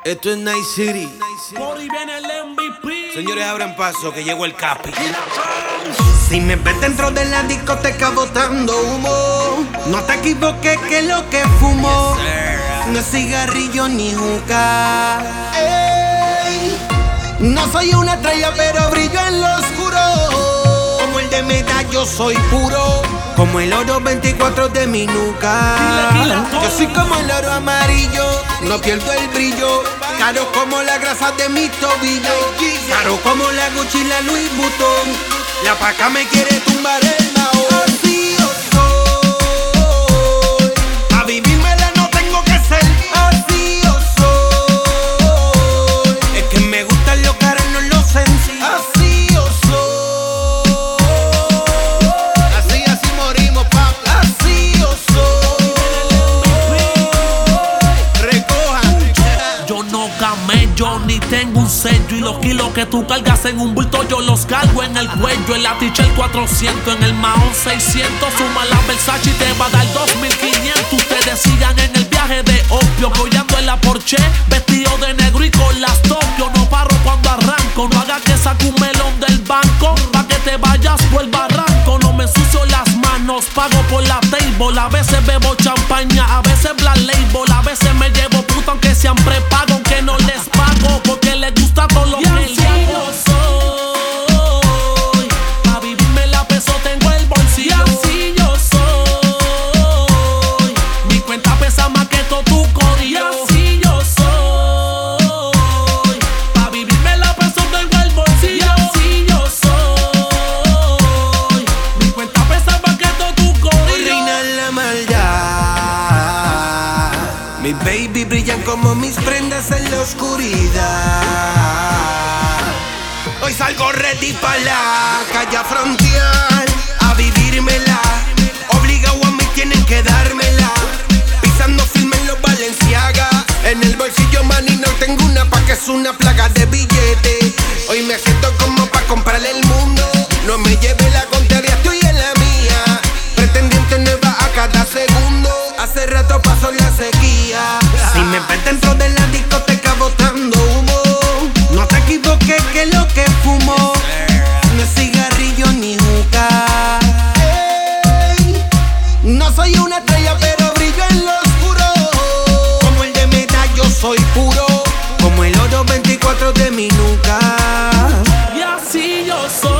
Esto es Night City. Por ahí viene el MVP. Señores, abran paso que llegó el Capi. Si me ves dentro de la discoteca botando humo, no te equivoques que lo que fumo no es cigarrillo ni juca. Ey, no soy una estrella pero brillo en lo oscuro. Como el de medallo yo soy puro, como el oro 24 de mi nuca. Yo soy como el oro amarillo, no pierdo el brillo. Caro como la grasa de mis tobillos, caro como la Gucci y la Louis Vuitton. La paca me quiere tumbar el mao. Así yo soy, a vivírmela no tengo que ser. Así yo soy, es que me gustan los caros, no los sencillos. Así yo soy, así morimos, papi. Así yo soy, recojan. Yo no camello ni tengo un sello, y los kilos que tú cargas en un bulto yo los cargo en el cuello. En la Tichel 400, en el Mahón 600. Suma la Versace y te va a dar 2500. Ustedes sigan en el viaje de opio, apoyando en la Porsche, vestido de negro y con las Tokio. No paro cuando arranco, no haga que saque un melón del banco, pa' que te vayas por el barranco. No me ensucio las manos, pago por la table. A veces bebo champaña, a veces Black Label. A veces me llevo puta aunque sean prepago, aunque no les pago, porque les gusta todo lo que les hago. Soy, pa' vivirme la peso tengo el bolsillo. Y así yo soy, mi cuenta pesa más que todo tu corillo. Y así yo soy, pa' vivirme la peso tengo el bolsillo. Y así yo soy, mi cuenta pesa más que todo tu corillo. Reina la maldad, mi baby brillan como mis prendas en la oscuridad. Hoy salgo ready pa' la calle a frontear, a vivírmela. Obligado a mí tienen que dármela. Pisando firme en los Balenciaga. En el bolsillo manino tengo una pa' que es una plaga de billete. Hoy me siento como pa' comprarle el mundo. No me lleve la contraria, estoy en la mía. Pretendiente nueva a cada segundo. Hace rato pasó la sequía. Si me ves dentro de la discoteca botando humo, no te equivoques que lo que fumo no es cigarrillo ni juca. Ey, no soy una estrella pero brillo en lo oscuro. Como el de medallo yo soy puro, como el oro 24 de mi nuca. Y así yo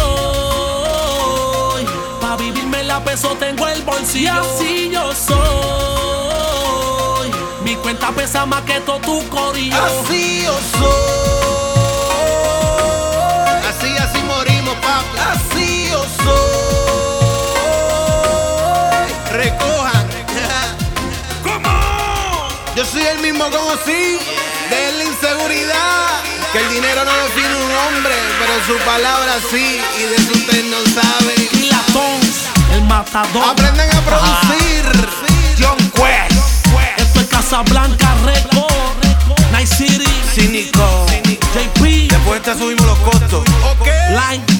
soy, pa' vivirme la peso tengo el bolsillo. Y así yo soy, mi cuenta pesa más que todo tu corillo. Así yo soy, así morimos, papi. Así yo soy, recojan. ¿Cómo? Yo soy el mismo como sí, de la inseguridad. Que el dinero no define un hombre, pero su palabra sí, y de eso usted no sabe. Y la Tons, el matador. Aprenden a producir. John Quest. Esto es Casablanca Record, Night City, Cínico. JP, Después te subimos los costos. Ok. Line